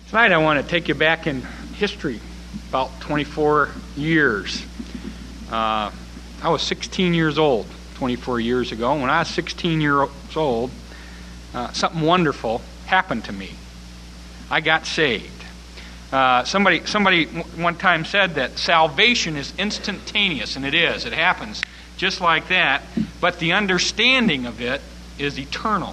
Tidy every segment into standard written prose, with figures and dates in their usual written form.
Tonight I want to take you back in history, about 24 years. I was 16 years old 24 years ago. When I was 16 years old, something wonderful happened to me. I got saved. Somebody one time said that salvation is instantaneous, and it is. It happens just like that, but the understanding of it is eternal.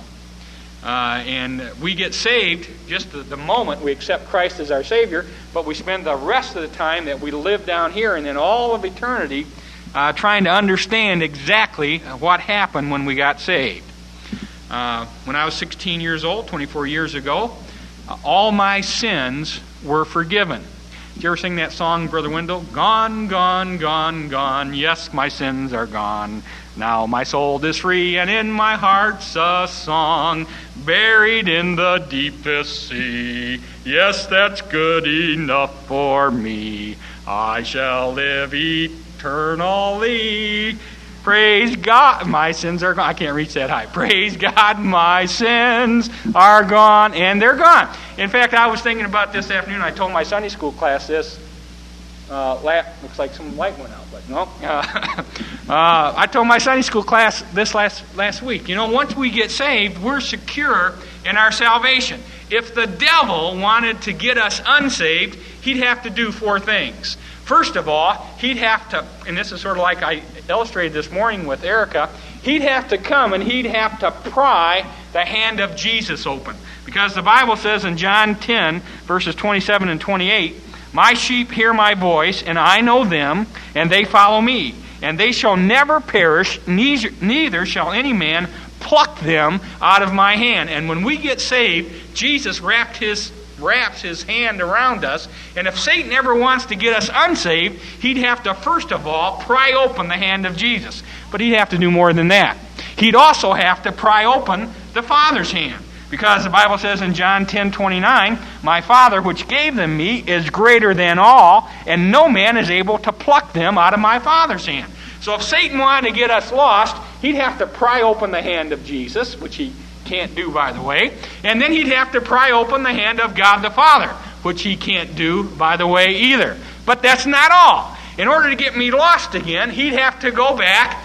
And we get saved just the moment we accept Christ as our Savior, but we spend the rest of the time that we live down here and then all of eternity trying to understand exactly what happened when we got saved. When I was 16 years old, 24 years ago, all my sins were forgiven. Did you ever sing that song, Brother Wendell? Gone, gone, gone, gone. Yes, my sins are gone. Now my soul is free, and in my heart's a song, buried in the deepest sea. Yes, that's good enough for me. I shall live eternally. Praise God, my sins are gone. I can't reach that high. Praise God, my sins are gone, and they're gone. In fact, I was thinking about this afternoon. I told my Sunday school class this. Looks like some light went out, but no. I told my Sunday school class this last week. You know, once we get saved, we're secure in our salvation. If the devil wanted to get us unsaved, he'd have to do 4 things. First of all, he'd have to, and this is sort of like I illustrated this morning with Erica, he'd have to come and he'd have to pry the hand of Jesus open. Because the Bible says in John 10, verses 27 and 28, my sheep hear my voice, and I know them, and they follow me. And they shall never perish, neither shall any man pluck them out of my hand. And when we get saved, Jesus wraps his hand around us. And if Satan ever wants to get us unsaved, he'd have to first of all pry open the hand of Jesus. But he'd have to do more than that. He'd also have to pry open the Father's hand. Because the Bible says in John 10:29, my Father which gave them me is greater than all, and no man is able to pluck them out of my Father's hand. So if Satan wanted to get us lost, he'd have to pry open the hand of Jesus, which he can't do, by the way. And then he'd have to pry open the hand of God the Father, which he can't do, by the way, either. But that's not all. In order to get me lost again, he'd have to go back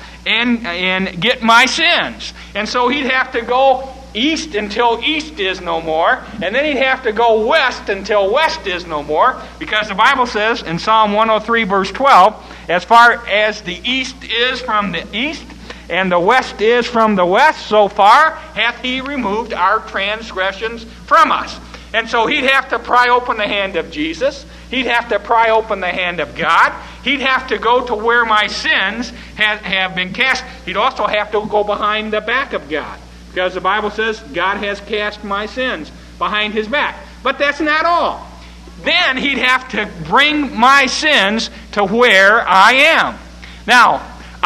and get my sins. And so he'd have to go east until east is no more, and then he'd have to go west until west is no more, because the Bible says in Psalm 103, verse 12, as far as the east is from the east, and the west is from the west, so far hath he removed our transgressions from us. And so he'd have to pry open the hand of Jesus. He'd have to pry open the hand of God. He'd have to go to where my sins have been cast. He'd also have to go behind the back of God, because the Bible says God has cast my sins behind his back. But that's not all. Then he'd have to bring my sins to where I am. Now,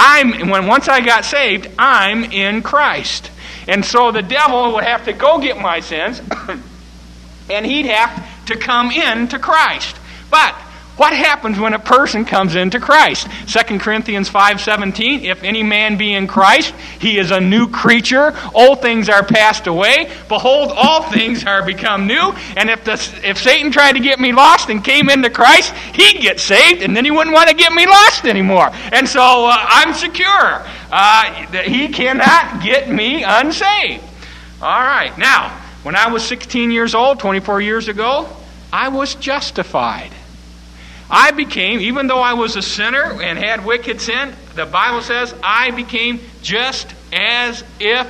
once I got saved, I'm in Christ. And so the devil would have to go get my sins, and he'd have to come into Christ. But what happens when a person comes into Christ? 2 Corinthians 5:17, if any man be in Christ, he is a new creature. Old things are passed away. Behold, all things are become new. And if Satan tried to get me lost and came into Christ, he'd get saved, and then he wouldn't want to get me lost anymore. And so I'm secure. He cannot get me unsaved. All right. Now, when I was 16 years old, 24 years ago, I was justified. I became, even though I was a sinner and had wicked sin, the Bible says I became just as if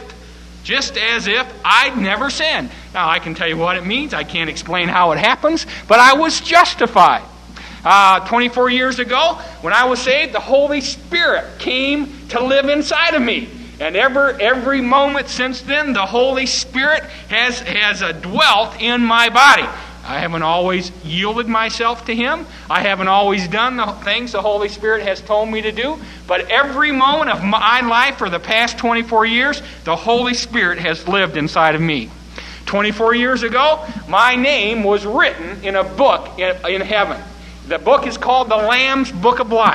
I'd never sinned. Now, I can tell you what it means. I can't explain how it happens, but I was justified. 24 years ago, when I was saved, the Holy Spirit came to live inside of me. And every moment since then, the Holy Spirit has dwelt in my body. I haven't always yielded myself to him. I haven't always done the things the Holy Spirit has told me to do. But every moment of my life for the past 24 years, the Holy Spirit has lived inside of me. 24 years ago, my name was written in a book in heaven. The book is called the Lamb's Book of Life.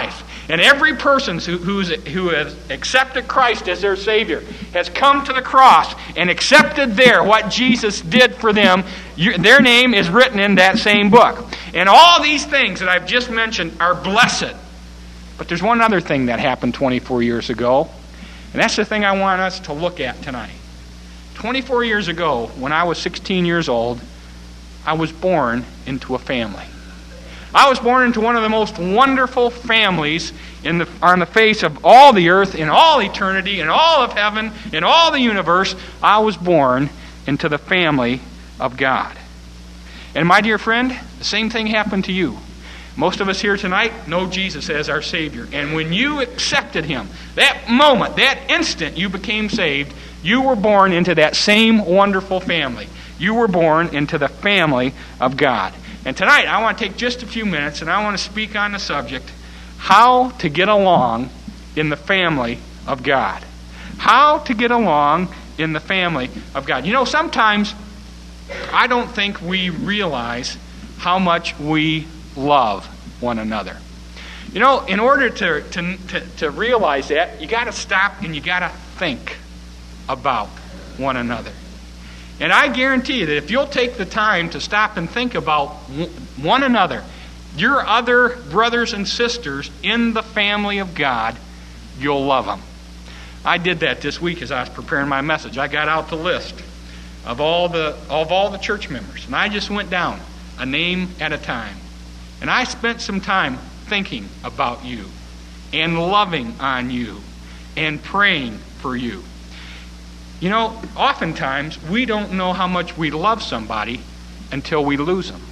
And every person who has accepted Christ as their Savior has come to the cross and accepted there what Jesus did for them. Their name is written in that same book. And all these things that I've just mentioned are blessed. But there's one other thing that happened 24 years ago, and that's the thing I want us to look at tonight. 24 years ago, when I was 16 years old, I was born into a family. I was born into one of the most wonderful families on the face of all the earth, in all eternity, in all of heaven, in all the universe. I was born into the family of God. And my dear friend, the same thing happened to you. Most of us here tonight know Jesus as our Savior. And when you accepted Him, that moment, that instant you became saved, you were born into that same wonderful family. You were born into the family of God. And tonight I want to take just a few minutes and I want to speak on the subject, how to get along in the family of God. How to get along in the family of God. You know, sometimes I don't think we realize how much we love one another. You know, in order to realize that, you got to stop and you got to think about one another. And I guarantee you that if you'll take the time to stop and think about one another, your other brothers and sisters in the family of God, you'll love them. I did that this week as I was preparing my message. I got out the list of all the church members, and I just went down a name at a time. And I spent some time thinking about you and loving on you and praying for you. You know, oftentimes we don't know how much we love somebody until we lose them.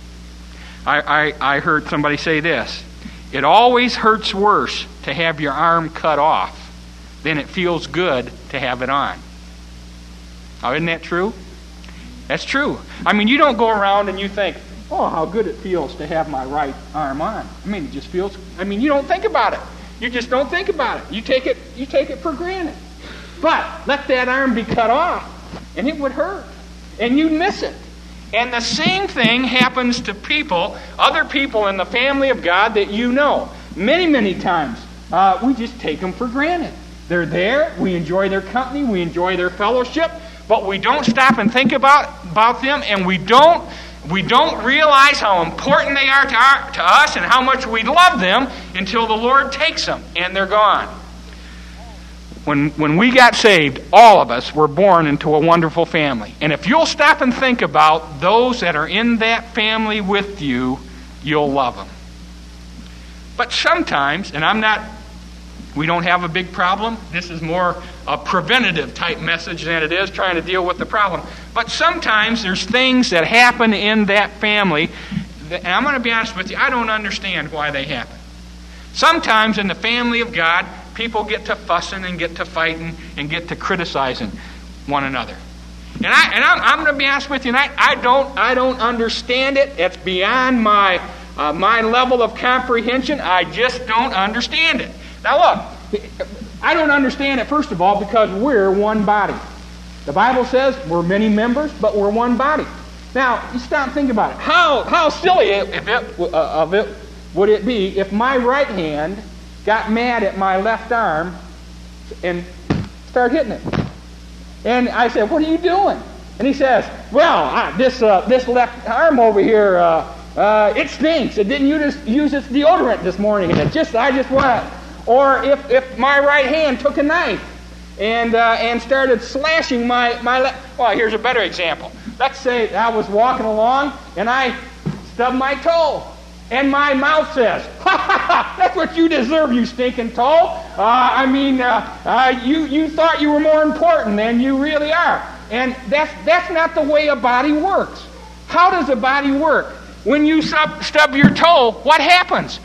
I heard somebody say this: it always hurts worse to have your arm cut off than it feels good to have it on. Now, isn't that true? That's true. I mean, you don't go around and you think, oh, how good it feels to have my right arm on. I mean, it just feels, you don't think about it. You just don't think about it. You take it for granted. But let that arm be cut off, and it would hurt. And you'd miss it. And the same thing happens to people, other people in the family of God that you know. Many, many times, we just take them for granted. They're there, we enjoy their company, we enjoy their fellowship, but we don't stop and think about them, and we don't realize how important they are to us and how much we love them until the Lord takes them and they're gone. When we got saved, all of us were born into a wonderful family. And if you'll stop and think about those that are in that family with you, you'll love them. But sometimes, and we don't have a big problem. This is more a preventative type message than it is trying to deal with the problem. But sometimes there's things that happen in that family, and I'm going to be honest with you, I don't understand why they happen. Sometimes in the family of God, people get to fussing and get to fighting and get to criticizing one another. And I'm going to be honest with you tonight, I don't understand it. It's beyond my level of comprehension. I just don't understand it. Now look, I don't understand it, first of all, because we're one body. The Bible says we're many members, but we're one body. Now, you stop and think about it. How silly of it would it be if my right hand got mad at my left arm and started hitting it? And I said, "What are you doing?" And he says, "Well, this left arm over here, it stinks. It didn't use its deodorant this morning, and I just went." Or if my right hand took a knife and started slashing my left. Well, here's a better example. Let's say I was walking along and I stubbed my toe, and my mouth says, "Ha ha ha! That's what you deserve, you stinking toe. You thought you were more important than you really are." And that's not the way a body works. How does a body work? When you stub your toe, what happens?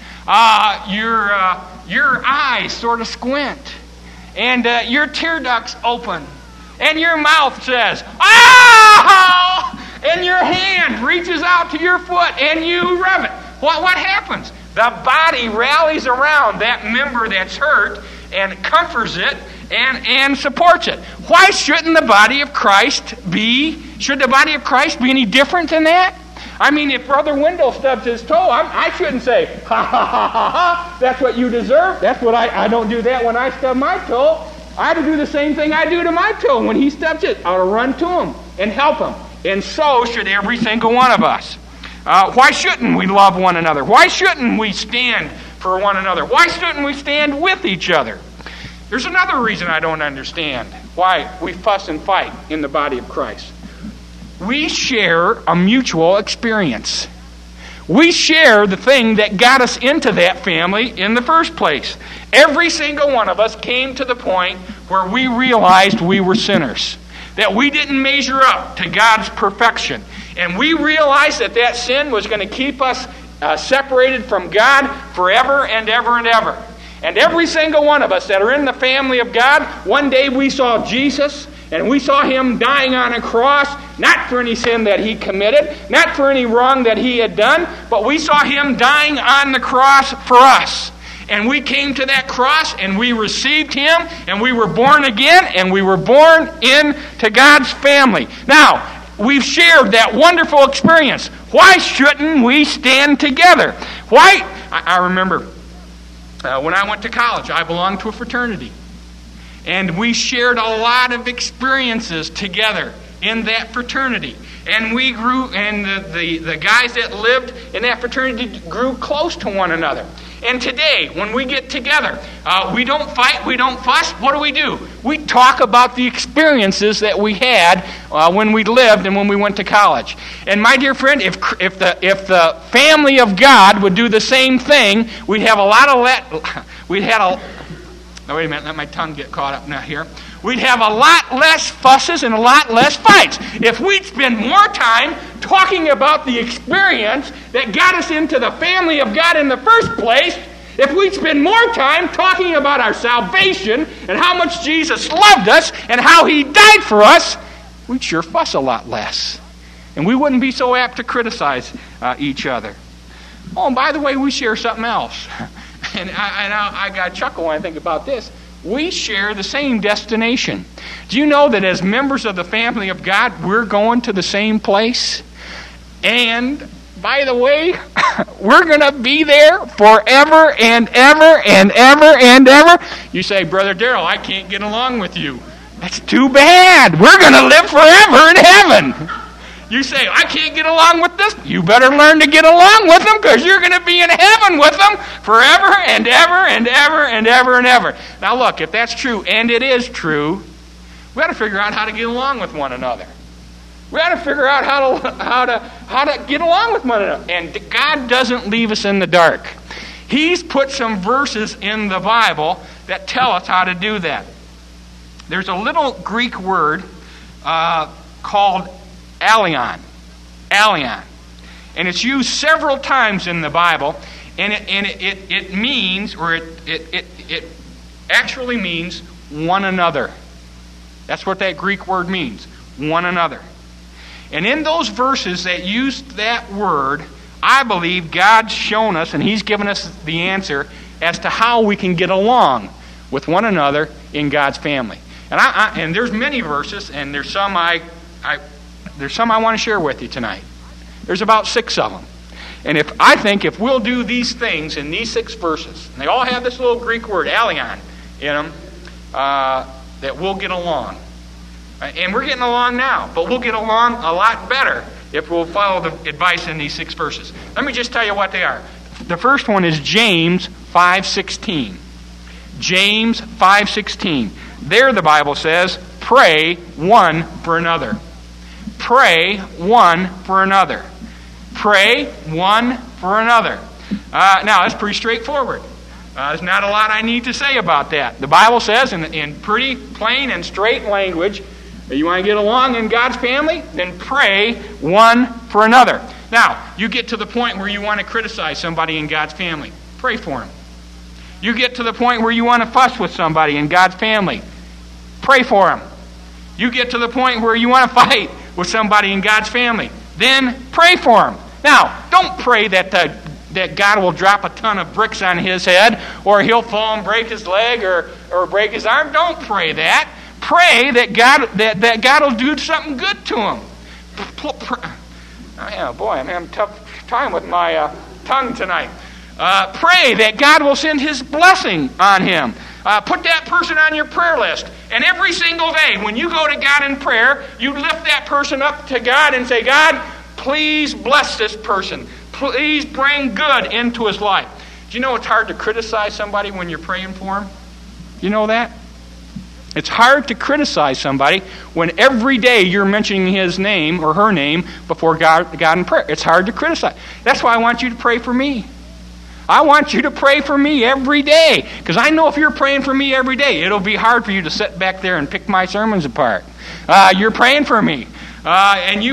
Your eyes sort of squint, and your tear ducts open, and your mouth says, "Ah!" And your hand reaches out to your foot, and you rub it. What happens? The body rallies around that member that's hurt and comforts it and supports it. Why shouldn't the body of Christ be? Should the body of Christ be any different than that? I mean, if Brother Wendell stubs his toe, I shouldn't say, ha, ha, ha, ha, ha, that's what you deserve. That's what I don't do that when I stub my toe. I ought to do the same thing I do to my toe when he stubs it. I ought to run to him and help him. And so should every single one of us. Why shouldn't we love one another? Why shouldn't we stand for one another? Why shouldn't we stand with each other? There's another reason I don't understand why we fuss and fight in the body of Christ. We share a mutual experience. We share the thing that got us into that family in the first place. Every single one of us came to the point where we realized we were sinners, that we didn't measure up to God's perfection. And we realized that sin was going to keep us separated from God forever and ever and ever. And every single one of us that are in the family of God, one day we saw Jesus, and we saw Him dying on a cross, not for any sin that He committed, not for any wrong that He had done, but we saw Him dying on the cross for us. And we came to that cross, and we received Him, and we were born again, and we were born into God's family. Now, we've shared that wonderful experience. Why shouldn't we stand together? Why? I remember when I went to college, I belonged to a fraternity. And we shared a lot of experiences together in that fraternity. And we grew, and the guys that lived in that fraternity grew close to one another. And today, when we get together, we don't fight, we don't fuss. What do? We talk about the experiences that we had when we lived and when we went to college. And my dear friend, if the family of God would do the same thing, we'd have a lot of now wait a minute, let my tongue get caught up now here. We'd have a lot less fusses and a lot less fights if we'd spend more time talking about the experience that got us into the family of God in the first place. If we'd spend more time talking about our salvation and how much Jesus loved us and how He died for us, we'd sure fuss a lot less. And we wouldn't be so apt to criticize each other. Oh, and by the way, we share something else. And I got a chuckle when I think about this. We share the same destination. Do you know that as members of the family of God, we're going to the same place? And, by the way, we're going to be there forever and ever and ever and ever. You say, Brother Darrell, I can't get along with you. That's too bad. We're going to live forever in heaven. You say, I can't get along with this. You better learn to get along with them, because you're going to be in heaven with them forever and ever and ever and ever and ever. Now look, if that's true, and it is true, we got to figure out how to get along with one another. We got to figure out how to get along with one another. And God doesn't leave us in the dark. He's put some verses in the Bible that tell us how to do that. There's a little Greek word called allion. And it's used several times in the Bible, and it means, or it actually means one another. That's what that Greek word means, one another. And in those verses that used that word, I believe God's shown us, and He's given us the answer as to how we can get along with one another in God's family. And there's many verses, and there's some I want to share with you tonight. There's about 6 of them. And if we'll do these things in these 6 verses, and they all have this little Greek word, allion, in them, that we'll get along. And we're getting along now, but we'll get along a lot better if we'll follow the advice in these 6 verses. Let me just tell you what they are. The first one is James 5:16. James 5:16. There the Bible says, pray one for another. Pray one for another. Pray one for another. Now, that's pretty straightforward. There's not a lot I need to say about that. The Bible says in pretty plain and straight language, you want to get along in God's family? Then pray one for another. Now, you get to the point where you want to criticize somebody in God's family. Pray for them. You get to the point where you want to fuss with somebody in God's family. Pray for them. You get to the point where you want to fight with somebody in God's family. Then pray for them. Now, don't pray that God will drop a ton of bricks on his head, or he'll fall and break his leg, or break his arm. Don't pray that. Pray that God will do something good to him. Yeah, boy, I'm having a tough time with my tongue tonight. Pray that God will send His blessing on him. Put that person on your prayer list. And every single day, when you go to God in prayer, you lift that person up to God and say, God, please bless this person. Please bring good into his life. Do you know it's hard to criticize somebody when you're praying for him? You know that? It's hard to criticize somebody when every day you're mentioning his name or her name before God in prayer. It's hard to criticize. That's why I want you to pray for me. I want you to pray for me every day, because I know if you're praying for me every day, it'll be hard for you to sit back there and pick my sermons apart. You're praying for me, and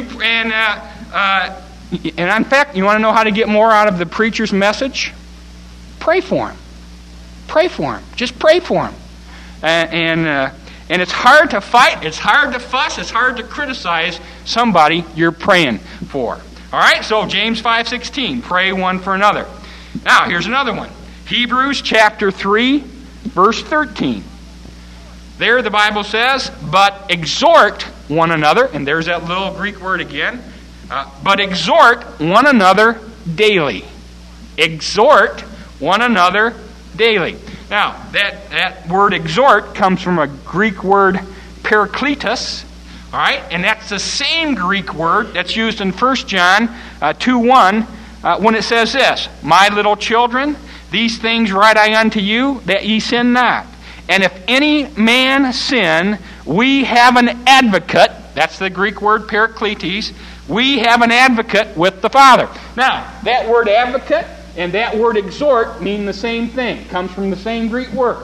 in fact, you want to know how to get more out of the preacher's message? Pray for him. Pray for him. Just pray for him. And it's hard to fight. It's hard to fuss. It's hard to criticize somebody you're praying for. All right. So James 5:16, pray one for another. Now, here's another one. Hebrews chapter 3, verse 13. There the Bible says, but exhort one another, and there's that little Greek word again, but exhort one another daily. Exhort one another daily. Now, that word exhort comes from a Greek word parakletos, all right, and that's the same Greek word that's used in 1 John 2:1, when it says this, my little children, these things write I unto you, that ye sin not. And if any man sin, we have an advocate, that's the Greek word parakletos, we have an advocate with the Father. Now, that word advocate and that word exhort mean the same thing. Comes from the same Greek word.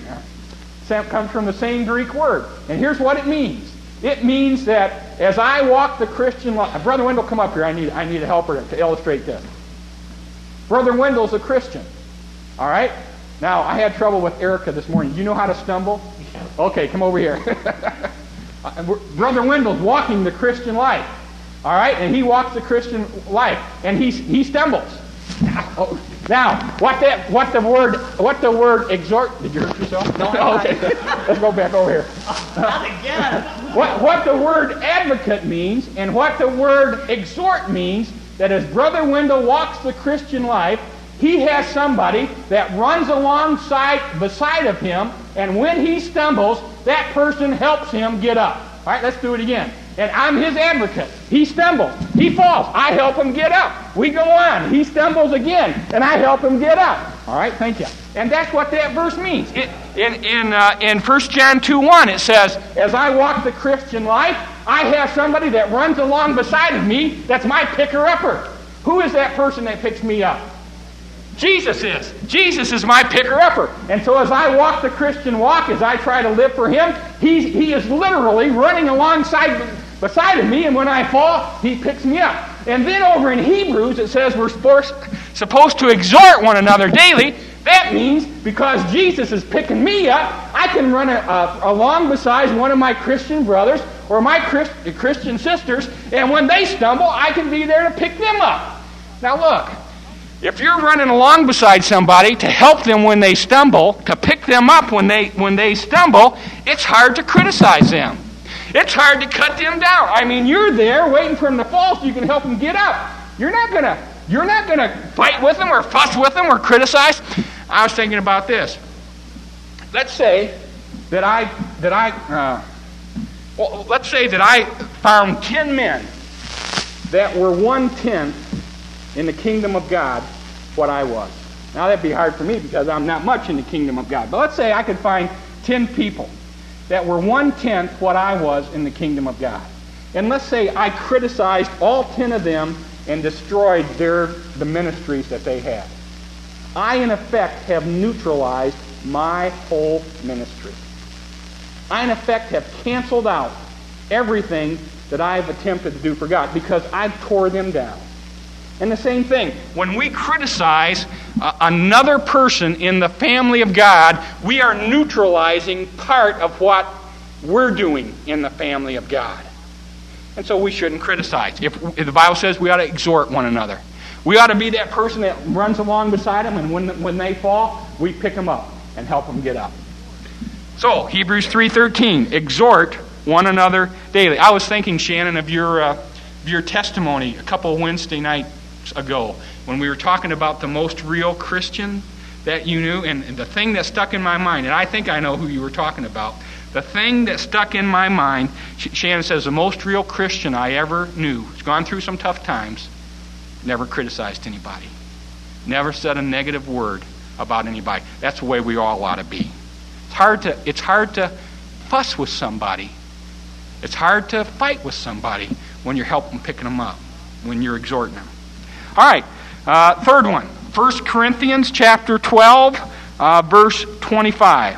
Comes from the same Greek word. And here's what it means. It means that as I walk the Christian life... Brother Wendell, come up here. I need a helper to illustrate this. Brother Wendell's a Christian. All right? Now, I had trouble with Erica this morning. Do you know how to stumble? Okay, come over here. Brother Wendell's walking the Christian life. All right? And he walks the Christian life. And he stumbles. Now, what the word exhort... Did you hurt yourself? No. Okay. Let's go back over here. Not again. What the word advocate means and what the word exhort means, that as Brother Wendell walks the Christian life, he has somebody that runs beside of him, and when he stumbles, that person helps him get up. All right, let's do it again. And I'm his advocate. He stumbles. He falls. I help him get up. We go on. He stumbles again, and I help him get up. All right, thank you. And that's what that verse means. In 1 John 2:1, it says, as I walk the Christian life, I have somebody that runs along beside of me that's my picker-upper. Who is that person that picks me up? Jesus is. Jesus is my picker-upper. And so as I walk the Christian walk, as I try to live for Him, He is literally running beside of me, and when I fall, He picks me up. And then over in Hebrews, it says we're supposed to exhort one another daily. That means because Jesus is picking me up, I can run along beside one of my Christian brothers or my Christian sisters, and when they stumble, I can be there to pick them up. Now look, if you're running along beside somebody to help them when they stumble, to pick them up when they stumble, it's hard to criticize them. It's hard to cut them down. I mean, you're there waiting for them to fall so you can help them get up. You're not gonna fight with them or fuss with them or criticize. I was thinking about this. Let's say that I found 10 men that were 1/10 in the kingdom of God what I was. Now that'd be hard for me because I'm not much in the kingdom of God. But let's say I could find 10 people that were 1/10 what I was in the kingdom of God. And let's say I criticized all 10 of them and destroyed the ministries that they had. I, in effect, have neutralized my whole ministry. I, in effect, have canceled out everything that I've attempted to do for God because I tore them down. And the same thing, when we criticize another person in the family of God, we are neutralizing part of what we're doing in the family of God. And so we shouldn't criticize. If the Bible says we ought to exhort one another. We ought to be that person that runs along beside them, and when they fall, we pick them up and help them get up. So, Hebrews 3:13, exhort one another daily. I was thinking, Shannon, of your your testimony a couple Wednesday nights ago when we were talking about the most real Christian that you knew, and the thing that stuck in my mind, and I think I know who you were talking about, the thing that stuck in my mind, Shannon says, the most real Christian I ever knew, has gone through some tough times, never criticized anybody, never said a negative word about anybody. That's the way we all ought to be. It's hard to fuss with somebody. It's hard to fight with somebody when you're helping picking them up, when you're exhorting them. All right, third one, 1 Corinthians chapter 12, verse 25.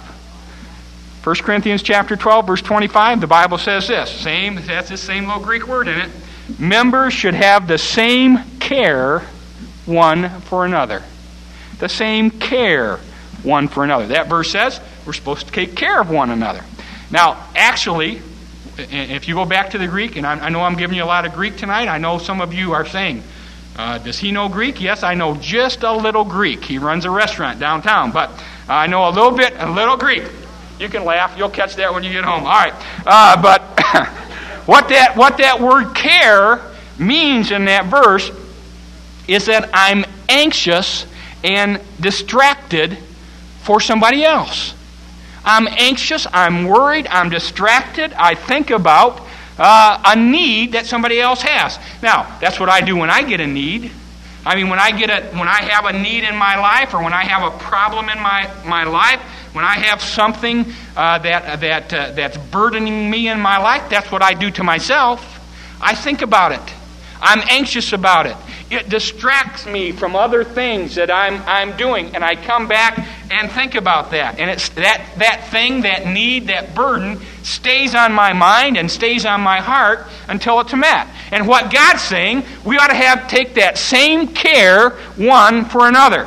1 Corinthians chapter 12, verse 25, the Bible says this. That's the same little Greek word in it. Members should have the same care one for another. The same care one for another. That verse says we're supposed to take care of one another. Now, actually, if you go back to the Greek, and I know I'm giving you a lot of Greek tonight, I know some of you are saying, does he know Greek? Yes, I know just a little Greek. He runs a restaurant downtown, but I know a little Greek. You can laugh. You'll catch that when you get home. All right. But what that word care means in that verse is that I'm anxious and distracted for somebody else. I'm anxious, I'm worried, I'm distracted, I think about a need that somebody else has. Now, that's what I do when I get a need. I mean, when I have a need in my life, or when I have a problem in my life, when I have something that's burdening me in my life, that's what I do to myself. I think about it. I'm anxious about it. It distracts me from other things that I'm doing, and I come back and think about that. And it's that thing, that need, that burden stays on my mind and stays on my heart until it's met. And what God's saying, we ought to take that same care one for another.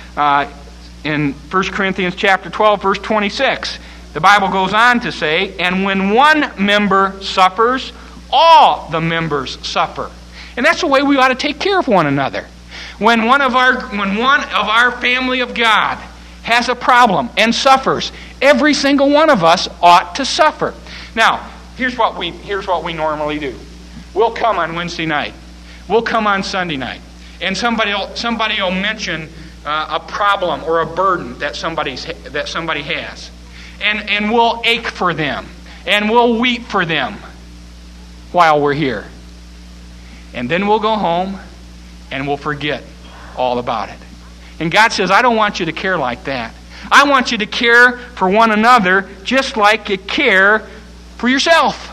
In 1 Corinthians chapter 12, verse 26, the Bible goes on to say, and when one member suffers, all the members suffer. And that's the way we ought to take care of one another. When one of our family of God has a problem and suffers, every single one of us ought to suffer. Now, here's what we normally do. We'll come on Wednesday night. We'll come on Sunday night, and somebody will mention a problem or a burden that somebody has, and we'll ache for them, and we'll weep for them while we're here. And then we'll go home and we'll forget all about it. And God says, I don't want you to care like that. I want you to care for one another just like you care for yourself.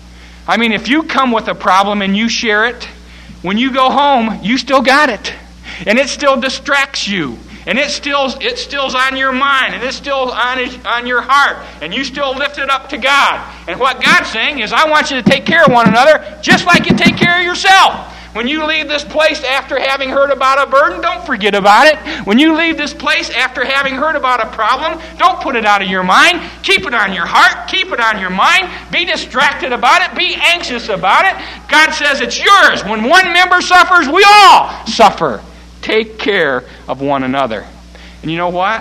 I mean, if you come with a problem and you share it, when you go home, you still got it. And it still distracts you. And it's still on your mind, and it's still on your heart, and you still lift it up to God. And what God's saying is, I want you to take care of one another just like you take care of yourself. When you leave this place after having heard about a burden, don't forget about it. When you leave this place after having heard about a problem, don't put it out of your mind. Keep it on your heart. Keep it on your mind. Be distracted about it. Be anxious about it. God says it's yours. When one member suffers, we all suffer. Take care of one another. And you know what?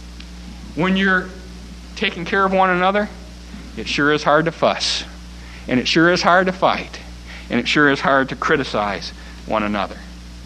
When you're taking care of one another, it sure is hard to fuss. And it sure is hard to fight. And it sure is hard to criticize one another.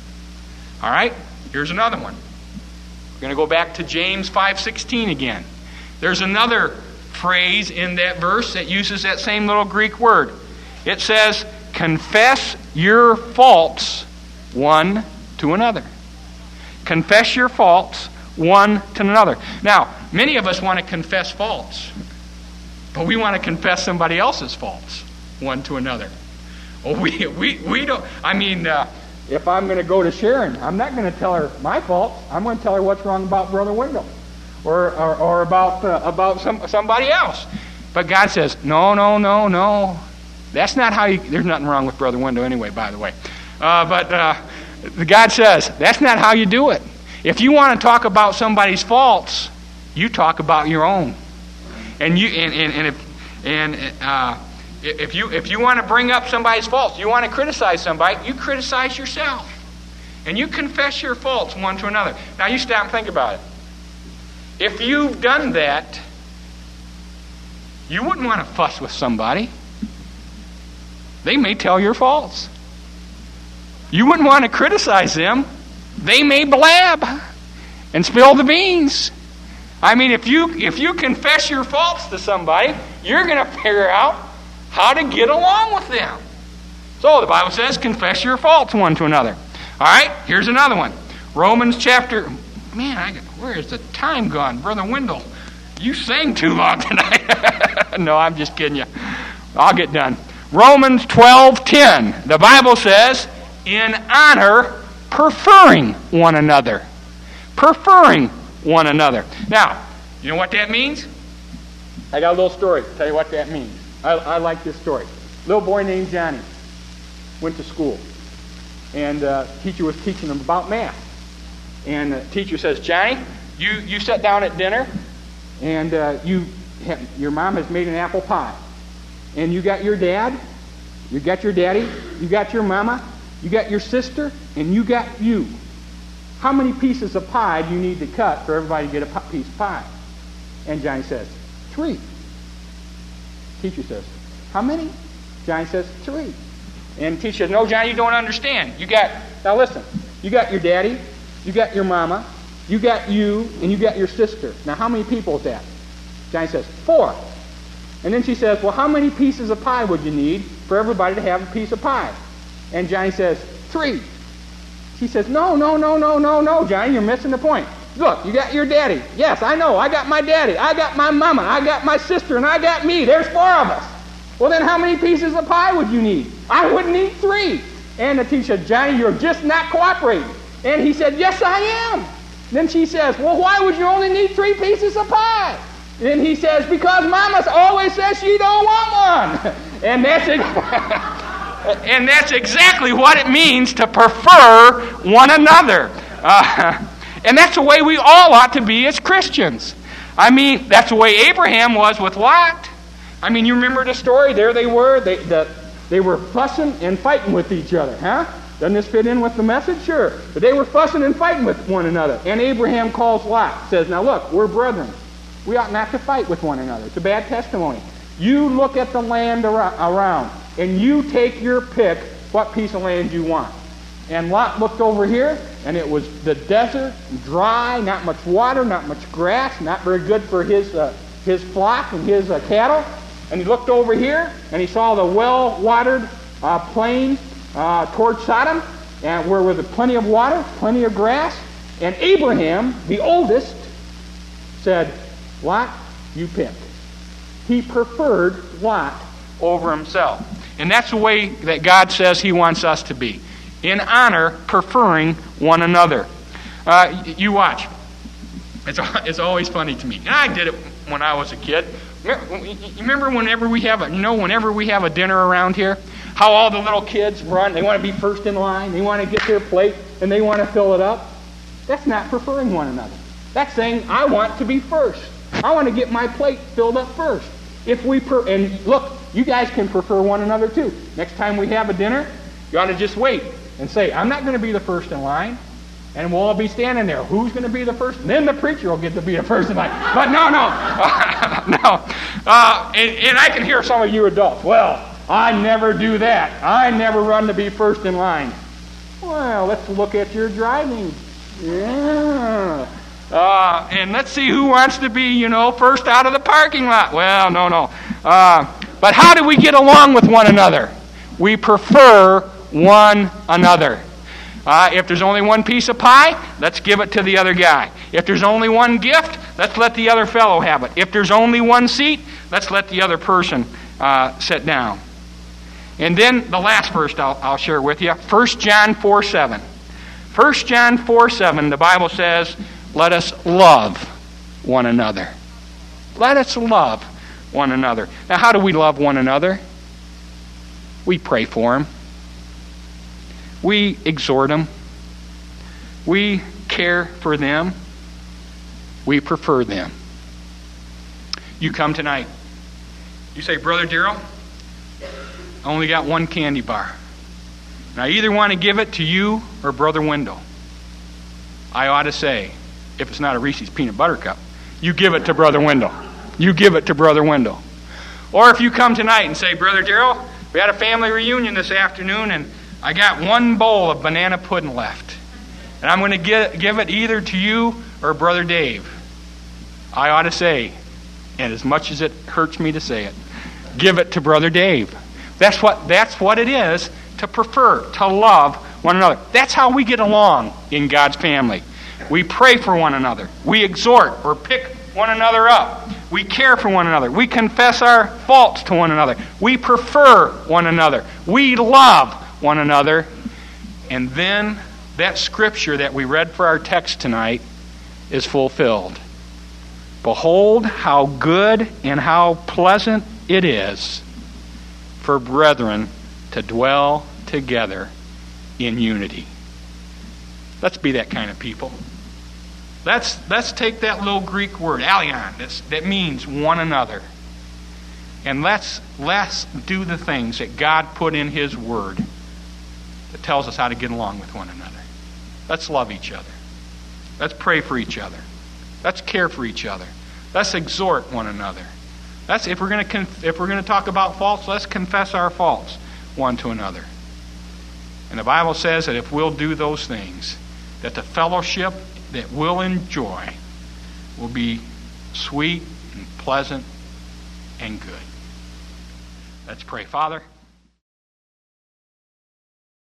All right? Here's another one. We're going to go back to James 5:16 again. There's another phrase in that verse that uses that same little Greek word. It says, confess your faults one to another. Confess your faults one to another. Now, many of us want to confess faults, but we want to confess somebody else's faults one to another. Oh, we don't. I mean, if I'm going to go to Sharon, I'm not going to tell her my faults. I'm going to tell her what's wrong about Brother Wendell, or about somebody else. But God says, no. That's not how you. There's nothing wrong with Brother Wendell anyway, by the way. But God says that's not how you do it. If you want to talk about somebody's faults, you talk about your own. And if you want to bring up somebody's faults, you want to criticize somebody, you criticize yourself. And you confess your faults one to another. Now you stop and think about it. If you've done that, you wouldn't want to fuss with somebody. They may tell your faults. You wouldn't want to criticize them. They may blab and spill the beans. I mean, if you confess your faults to somebody, you're going to figure out how to get along with them. So the Bible says, confess your faults one to another. All right, here's another one. Romans chapter... Man, where is the time gone? Brother Wendell, you sang too long tonight. No, I'm just kidding you. I'll get done. Romans 12:10. The Bible says, in honor, preferring one another. Preferring one another. Now, you know what that means? I got a little story to tell you what that means. I like this story. Little boy named Johnny went to school. And the teacher was teaching him about math. And the teacher says, Johnny, you sat down at dinner, and your mom has made an apple pie. And you got your dad, you got your daddy, you got your mama, you got your sister, and you got you. How many pieces of pie do you need to cut for everybody to get a piece of pie? And Johnny says, 3. Teacher says, how many? Johnny says, 3. And the teacher says, no, Johnny, you don't understand. Now listen, you got your daddy, you got your mama, you got you, and you got your sister. Now how many people is that? Johnny says, 4. And then she says, well, how many pieces of pie would you need for everybody to have a piece of pie? And Johnny says, 3. She says, no, Johnny, you're missing the point. Look, you got your daddy. Yes, I know, I got my daddy. I got my mama. I got my sister, and I got me. There's 4 of us. Well, then how many pieces of pie would you need? I would need 3. And the teacher said, Johnny, you're just not cooperating. And he said, yes, I am. Then she says, well, why would you only need 3 pieces of pie? And he says, because Mama always says she don't want one. And that's exactly what it means to prefer one another. And that's the way we all ought to be as Christians. I mean, that's the way Abraham was with Lot. I mean, you remember the story? There they were. They were fussing and fighting with each other, huh? Doesn't this fit in with the message? Sure. But they were fussing and fighting with one another. And Abraham calls Lot, says, now look, we're brethren. We ought not to fight with one another. It's a bad testimony. You look at the land around, and you take your pick what piece of land you want. And Lot looked over here, and it was the desert, dry, not much water, not much grass, not very good for his flock and his cattle. And he looked over here, and he saw the well-watered plain towards Sodom, and where was plenty of water, plenty of grass. And Abraham, the oldest, said, Lot, you pick. He preferred Lot over himself. And that's the way that God says He wants us to be. In honor, preferring one another. You watch. It's always funny to me. And I did it when I was a kid. Remember whenever we have a dinner around here, how all the little kids run, they want to be first in line, they want to get their plate, and they want to fill it up? That's not preferring one another. That's saying, I want to be first. I want to get my plate filled up first. And look, you guys can prefer one another too. Next time we have a dinner, you ought to just wait and say, I'm not going to be the first in line. And we'll all be standing there. Who's going to be the first? And then the preacher will get to be the first in line. But no. No. And I can hear some of you adults. Well, I never do that. I never run to be first in line. Well, let's look at your driving. Yeah. And let's see who wants to be, first out of the parking lot. Well, no. But how do we get along with one another? We prefer one another. If there's only one piece of pie, let's give it to the other guy. If there's only one gift, let's let the other fellow have it. If there's only one seat, let's let the other person sit down. And then the last verse I'll share with you, 1 John 4:7. 1 John 4:7, the Bible says, let us love one another. Let us love one another. Now, how do we love one another? We pray for them. We exhort them. We care for them. We prefer them. You come tonight. You say, Brother Darrell, I only got one candy bar. And I either want to give it to you or Brother Wendell. I ought to say, if it's not a Reese's peanut butter cup, you give it to Brother Wendell. You give it to Brother Wendell. Or if you come tonight and say, Brother Darrell, we had a family reunion this afternoon, and I got one bowl of banana pudding left, and I'm going to give it either to you or Brother Dave. I ought to say, and as much as it hurts me to say it, give it to Brother Dave. That's what it is to prefer, to love one another. That's how we get along in God's family. We pray for one another. We exhort or pick one another up. We care for one another. We confess our faults to one another. We prefer one another. We love one another. And then that scripture that we read for our text tonight is fulfilled. Behold how good and how pleasant it is for brethren to dwell together in unity. Let's be that kind of people. Let's take that little Greek word, allion, that means one another. And let's do the things that God put in His Word that tells us how to get along with one another. Let's love each other. Let's pray for each other. Let's care for each other. Let's exhort one another. If we're going to talk about faults, let's confess our faults one to another. And the Bible says that if we'll do those things, that the fellowship that we'll enjoy will be sweet and pleasant and good. Let's pray. Father,